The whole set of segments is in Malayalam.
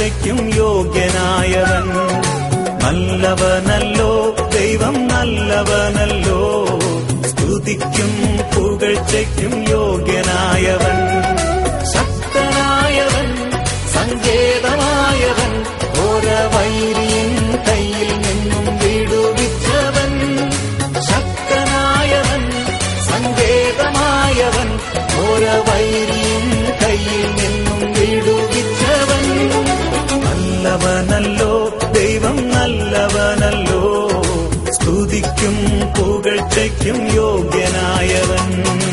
പുകഴ്ചയ്ക്കും യോഗ്യനായവൻ. നല്ലവനല്ലോ ദൈവം, നല്ലവനല്ലോ, സ്തുതിക്കും പുകഴ്ചയ്ക്കും യോഗ്യനായവൻ. ശക്തനായവൻ, സങ്കേതമായവൻ, ഘോരവൈരിയൻ കയ്യിൽ നിന്നും വിടുവിച്ചവൻ. ശക്തനായവൻ, സങ്കേതമായവൻ, ഘോരവൈരിയൻ കയ്യിൽ നിന്നും വിടുവിച്ചവൻ. നല്ലവനല്ലോ ദൈവം, നല്ലവനല്ലോ, സ്തുതിക്കും പുകഴ്ചയ്ക്കും യോഗ്യനായവൻ.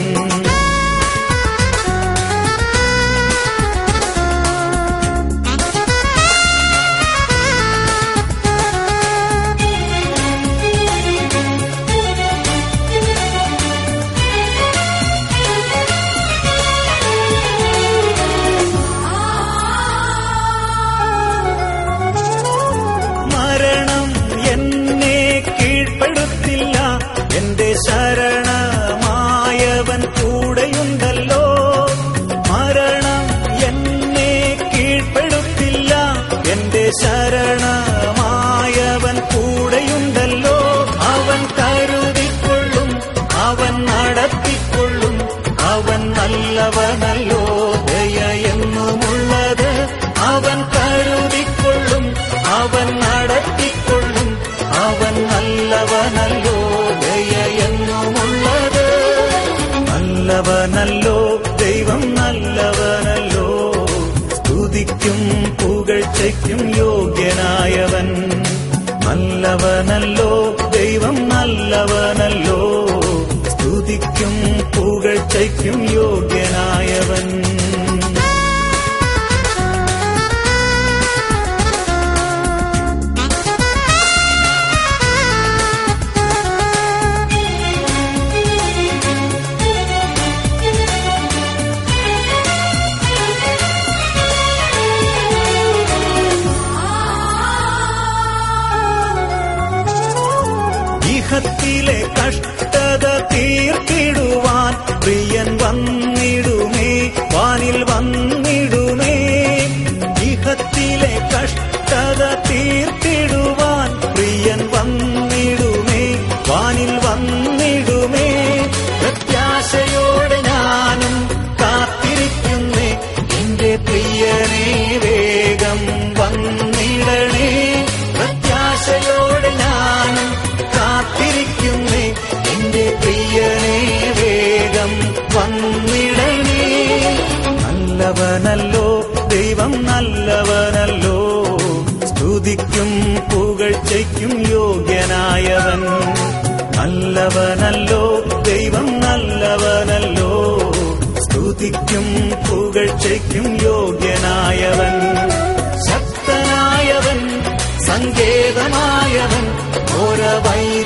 എന്റെ ശരണമായവൻ കൂടെയുണ്ടല്ലോ. മരണം എന്നെ കീഴ്പ്പെടുത്തില്ല, എന്റെ ശരണമായവൻ കൂടെയുണ്ടല്ലോ. അവൻ കരുതിക്കൊള്ളും, അവൻ നടത്തിക്കൊള്ളും, അവൻ നല്ലവനല്ലോ, ദയ എന്നുമുള്ളത്. അവൻ കരുതിക്കൊള്ളും, അവൻ നടത്തിക്കൊള്ളും, അവൻ നല്ലവനല്ലോ, ദയ എന്നുമുള്ളത്. നല്ലവനല്ലോ ദൈവം, നല്ലവനല്ലോ, സ്തുതിക്കും പുകഴ്ചയ്ക്കും യോഗ്യനായവൻ. നല്ലവനല്ലോ ദൈവം, നല്ലവനല്ലോ, സ്തുതിക്കും പുകഴ്ചയ്ക്കും യോഗ്യനായവൻ. ഇഹത്തിലെ കഷ്ടത തീർത്തിടുവാൻ പ്രിയൻ വന്നിടുമേ, വാനിൽ വന്നിടുമേ. ഇഹത്തിലെ കഷ്ടത തീർത്തിടുവാൻ പ്രിയൻ വന്നിടുമേ, വാനിൽ വന്നിടുമേ. പ്രത്യാശയോടെ ഞാനും കാത്തിരിക്കുന്നേ, എന്റെ പ്രിയനെ വേഗം വന്നിടണേ. പ്രത്യാശയോടെ ഞാനും കാത്തിരിക്കുന്നേ, എന്റെ പ്രിയനെ വേഗം വന്നിടണേ. നല്ലവനല്ലോ ദൈവം, നല്ലവനല്ലോ, സ്തുതിക്കും പുകഴ്ചയ്ക്കും യോഗ്യനായവൻ. നല്ലവനല്ലോ ദൈവം, നല്ലവനല്ലോ, സ്തുതിക്കും പുകഴ്ചയ്ക്കും യോഗ്യനായവൻ. ശക്തനായവൻ, സങ്കേതമായവൻ, ഘോരവൈരിയൻ